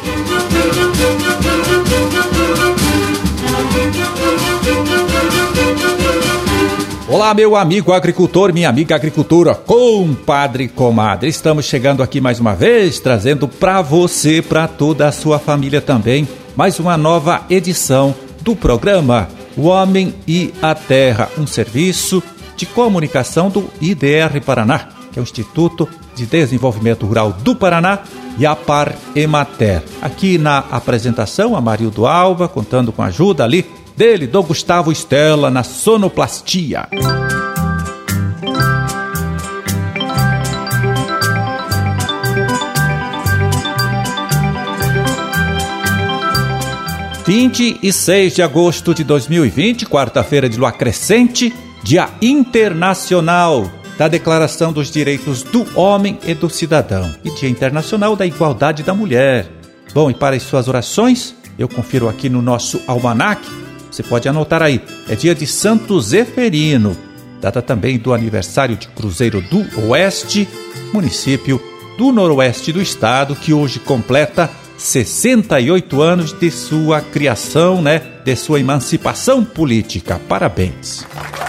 Olá, meu amigo agricultor, minha amiga agricultora, compadre, comadre. Estamos chegando aqui mais uma vez, trazendo para você, para toda a sua família também, mais uma nova edição do programa O Homem e a Terra, um serviço de comunicação do IDR Paraná, que é o Instituto de Desenvolvimento Rural do Paraná, e a Par Emater. Aqui na apresentação, a Marildo Alva, contando com a ajuda ali dele, do Gustavo Estela, na sonoplastia. – 26 de agosto de 2020, quarta-feira de lua crescente, Dia Internacional da Declaração dos Direitos do Homem e do Cidadão e Dia Internacional da Igualdade da Mulher. Bom, e para as suas orações, eu confiro aqui no nosso almanaque. Você pode anotar aí, é dia de Santo Zeferino, data também do aniversário de Cruzeiro do Oeste, município do noroeste do estado, que hoje completa 68 anos de sua criação, de sua emancipação política. Parabéns!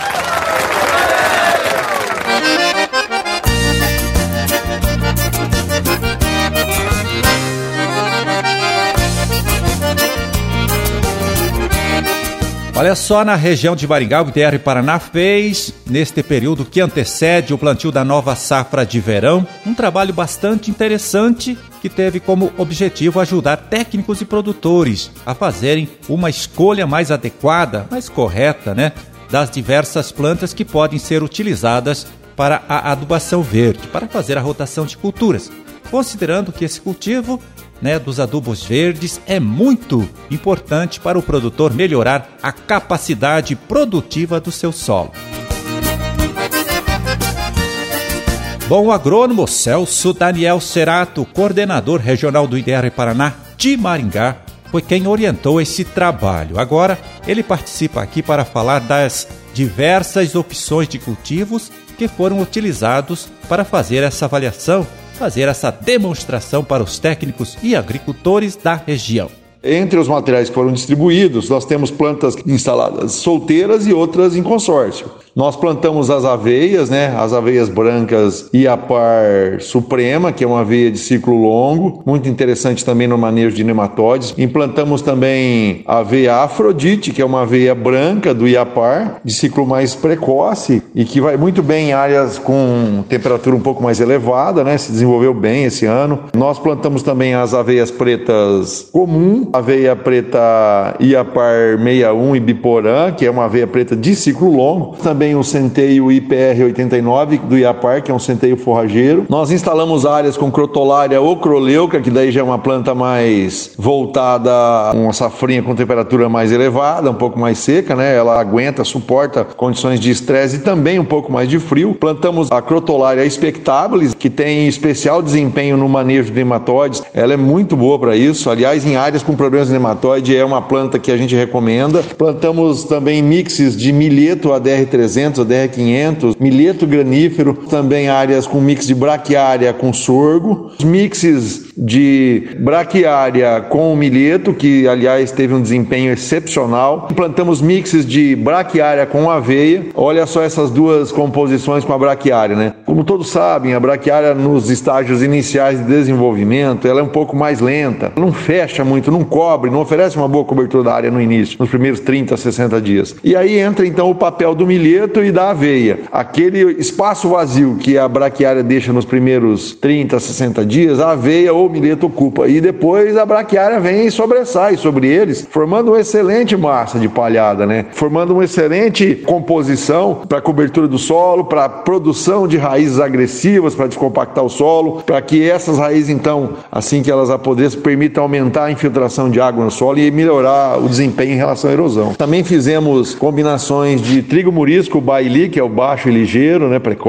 Olha só, na região de Maringá, o IDR Paraná fez, neste período que antecede o plantio da nova safra de verão, um trabalho bastante interessante que teve como objetivo ajudar técnicos e produtores a fazerem uma escolha mais adequada, mais correta, das diversas plantas que podem ser utilizadas para a adubação verde, para fazer a rotação de culturas, considerando que esse cultivo dos adubos verdes é muito importante para o produtor melhorar a capacidade produtiva do seu solo. Bom, o agrônomo Celso Daniel Cerato, coordenador regional do IDR Paraná de Maringá, foi quem orientou esse trabalho. Agora, ele participa aqui para falar das diversas opções de cultivos que foram utilizados para fazer essa avaliação, fazer essa demonstração para os técnicos e agricultores da região. Entre os materiais que foram distribuídos, nós temos plantas instaladas solteiras e outras em consórcio. Nós plantamos as aveias, as aveias brancas Iapar Suprema, que é uma aveia de ciclo longo, muito interessante também no manejo de nematóides. Implantamos também a aveia Afrodite, que é uma aveia branca do Iapar, de ciclo mais precoce e que vai muito bem em áreas com temperatura um pouco mais elevada, se desenvolveu bem esse ano. Nós plantamos também as aveias pretas comum, aveia preta Iapar 61 e Biporã, que é uma aveia preta de ciclo longo. Também o centeio IPR 89 do Iapar, que é um centeio forrageiro. Nós instalamos áreas com crotolária ocroleuca, que daí já é uma planta mais voltada a uma safrinha com temperatura mais elevada, um pouco mais seca, Ela aguenta, suporta condições de estresse e também um pouco mais de frio. Plantamos a crotolária spectabilis, que tem especial desempenho no manejo de nematóides. Ela é muito boa para isso. Aliás, em áreas com problemas de nematóide, é uma planta que a gente recomenda. Plantamos também mixes de milheto ADR300, ADR500, milheto granífero, também áreas com mix de braquiária com sorgo, mixes de braquiária com milheto, que aliás teve um desempenho excepcional. Plantamos mixes de braquiária com aveia. Olha só essas duas composições com a braquiária, Como todos sabem, a braquiária nos estágios iniciais de desenvolvimento, ela é um pouco mais lenta, não fecha muito, não cobre, não oferece uma boa cobertura da área no início, nos primeiros 30 a 60 dias. E aí entra então o papel do milheto e da aveia. Aquele espaço vazio que a braquiária deixa nos primeiros 30 a 60 dias, a aveia ou o milheto ocupa. E depois a braquiária vem e sobressai sobre eles, formando uma excelente massa de palhada, Formando uma excelente composição para a cobertura do solo, para a produção de raízes agressivas, para descompactar o solo, para que essas raízes, então, assim que elas apodreçam, permitam aumentar a infiltração de água no solo e melhorar o desempenho em relação à erosão. Também fizemos combinações de trigo murisco baili, que é o baixo e ligeiro, precoce,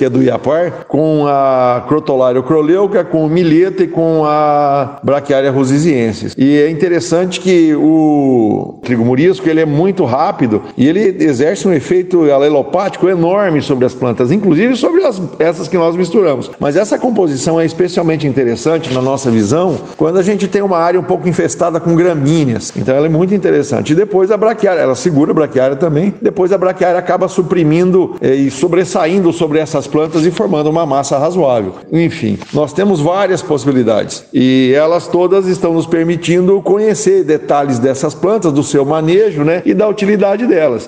que é do Iapar, com a Crotolária ocroleuca, com o mileta e com a Braquiária rosisiensis. E é interessante que o trigo morisco ele é muito rápido e ele exerce um efeito alelopático enorme sobre as plantas, inclusive sobre essas que nós misturamos. Mas essa composição é especialmente interessante na nossa visão quando a gente tem uma área um pouco infestada com gramíneas. Então ela é muito interessante. E depois a braquiária, ela segura a braquiária também, depois a braquiária acaba suprimindo e sobressaindo sobre essas plantas e formando uma massa razoável. Enfim, nós temos várias possibilidades e elas todas estão nos permitindo conhecer detalhes dessas plantas, do seu manejo, né, e da utilidade delas.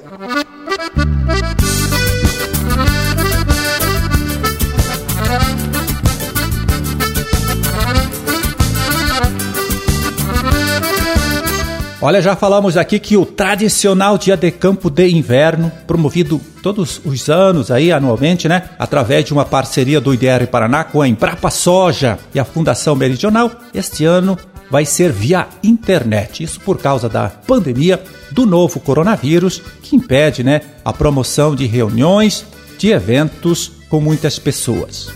Olha, já falamos aqui que o tradicional dia de campo de inverno, promovido todos os anos aí, anualmente, né? Através de uma parceria do IDR Paraná com a Embrapa Soja e a Fundação Meridional, este ano vai ser via internet. Isso por causa da pandemia do novo coronavírus, que impede, né, a promoção de reuniões, de eventos com muitas pessoas.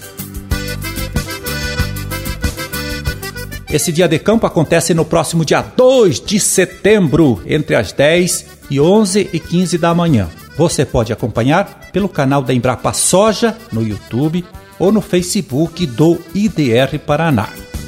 Esse dia de campo acontece no próximo dia 2 de setembro, entre as 10 e 11 e 15 da manhã. Você pode acompanhar pelo canal da Embrapa Soja no YouTube ou no Facebook do IDR Paraná.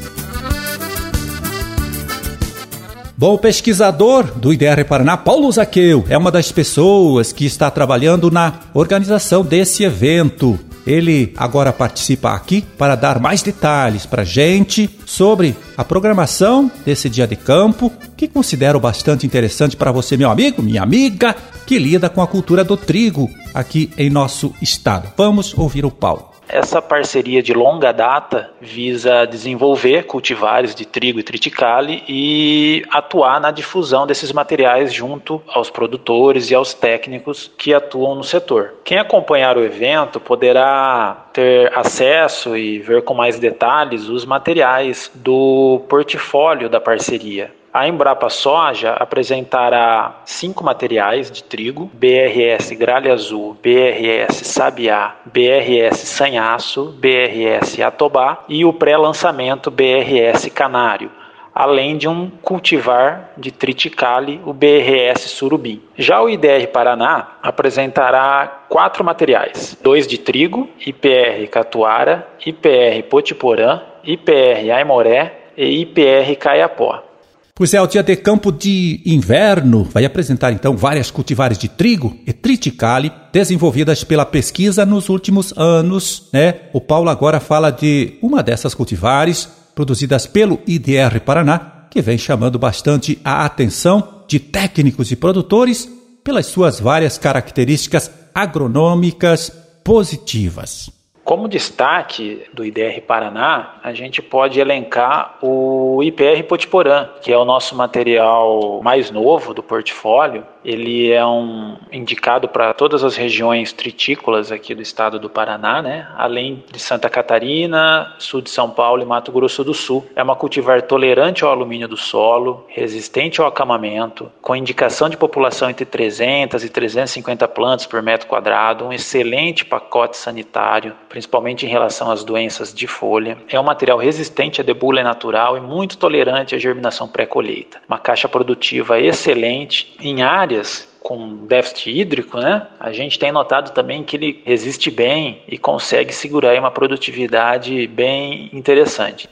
Bom, o pesquisador do IDR Paraná, Paulo Zaqueu, é uma das pessoas que está trabalhando na organização desse evento. Ele agora participa aqui para dar mais detalhes para a gente sobre a programação desse dia de campo, que considero bastante interessante para você, meu amigo, minha amiga, que lida com a cultura do trigo aqui em nosso estado. Vamos ouvir o Paulo. Essa parceria de longa data visa desenvolver cultivares de trigo e triticale e atuar na difusão desses materiais junto aos produtores e aos técnicos que atuam no setor. Quem acompanhar o evento poderá ter acesso e ver com mais detalhes os materiais do portfólio da parceria. A Embrapa Soja apresentará 5 materiais de trigo: BRS Gralha Azul, BRS Sabiá, BRS Sanhaço, BRS Atobá e o pré-lançamento BRS Canário, além de um cultivar de triticale, o BRS Surubim. Já o IDR Paraná apresentará 4 materiais: 2 de trigo, IPR Catuara, IPR Potiporã, IPR Aimoré e IPR Caiapó. Pois é, o dia de campo de inverno vai apresentar então várias cultivares de trigo e triticale desenvolvidas pela pesquisa nos últimos anos, né? O Paulo agora fala de uma dessas cultivares produzidas pelo IDR Paraná, que vem chamando bastante a atenção de técnicos e produtores pelas suas várias características agronômicas positivas. Como destaque do IDR Paraná, a gente pode elencar o IPR Potiporã, que é o nosso material mais novo do portfólio. Ele é indicado para todas as regiões tritícolas aqui do estado do Paraná, né? Além de Santa Catarina, sul de São Paulo e Mato Grosso do Sul. É uma cultivar tolerante ao alumínio do solo, resistente ao acamamento, com indicação de população entre 300 e 350 plantas por metro quadrado, um excelente pacote sanitário, principalmente em relação às doenças de folha. É um material resistente à debulha natural e muito tolerante à germinação pré-colheita. Uma caixa produtiva excelente em áreas com déficit hídrico, né? A gente tem notado também que ele resiste bem e consegue segurar uma produtividade bem interessante.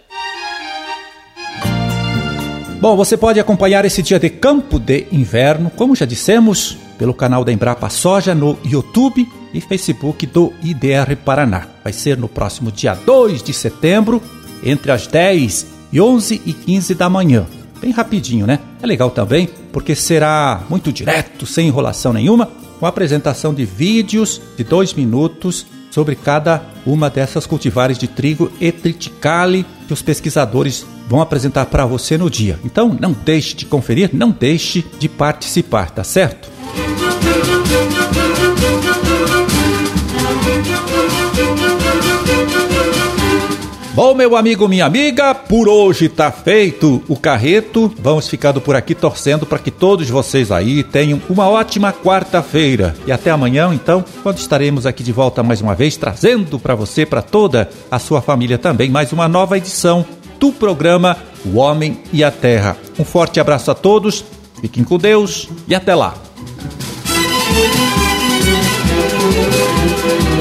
Bom, você pode acompanhar esse dia de campo de inverno, como já dissemos, pelo canal da Embrapa Soja no YouTube e Facebook do IDR Paraná. Vai ser no próximo dia 2 de setembro, entre as 10 e 11 e 15 da manhã. Bem rapidinho, né? É legal também, porque será muito direto, sem enrolação nenhuma, com a apresentação de vídeos de 2 minutos sobre cada uma dessas cultivares de trigo e triticale que os pesquisadores vão apresentar para você no dia. Então, não deixe de conferir, não deixe de participar, tá certo? Bom, meu amigo, minha amiga, por hoje tá feito o carreto. Vamos ficando por aqui torcendo para que todos vocês aí tenham uma ótima quarta-feira. E até amanhã, então, quando estaremos aqui de volta mais uma vez, trazendo para você, para toda a sua família também, mais uma nova edição do programa O Homem e a Terra. Um forte abraço a todos, fiquem com Deus e até lá.